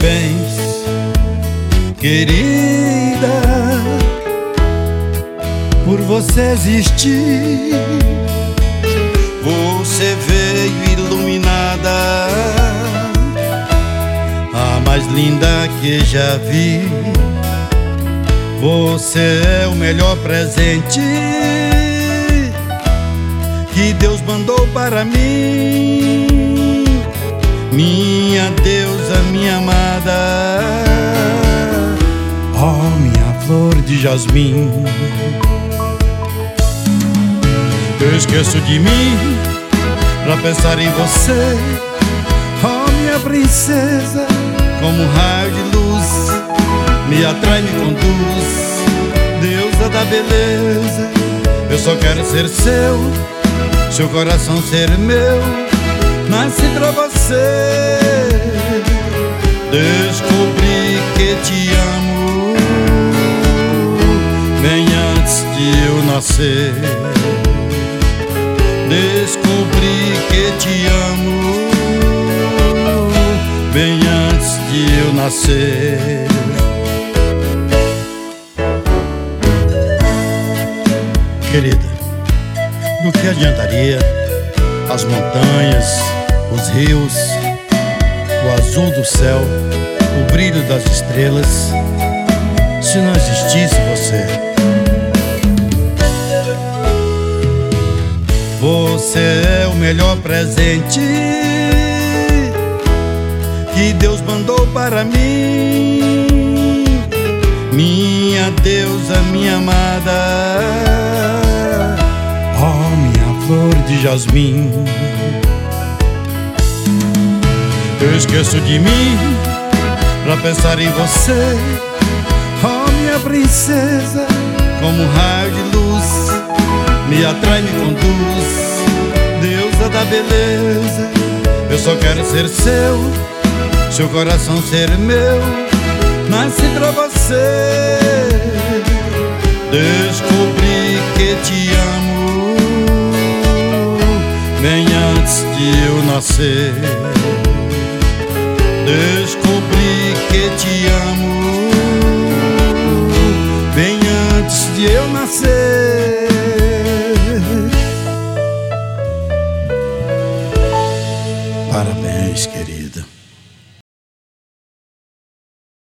Parabéns, querida, por você existir. Você veio iluminada, a mais linda que já vi. Você é o melhor presente que Deus mandou para mim, minha deusa, minha amada, oh, minha flor de jasmim. Eu esqueço de mim pra pensar em você, oh, minha princesa, como um raio de luz, me atrai, me conduz, deusa da beleza. Eu só quero ser seu coração ser meu. Nasci pra você, descobri que te amo bem antes de eu nascer. Descobri que te amo bem antes de eu nascer. Querida, do que adiantaria as montanhas, os rios, o azul do céu, o brilho das estrelas, se não existisse você? Você é o melhor presente que Deus mandou para mim, minha deusa, minha amada, oh, minha flor de jasmim. Eu esqueço de mim pra pensar em você, oh, minha princesa, como um raio de luz, me atrai, me conduz, deusa da beleza. Eu só quero ser seu coração ser meu. Nasci pra você, descobri que te amo bem antes de eu nascer. Descobri que te amo bem antes de eu nascer. Parabéns, querida.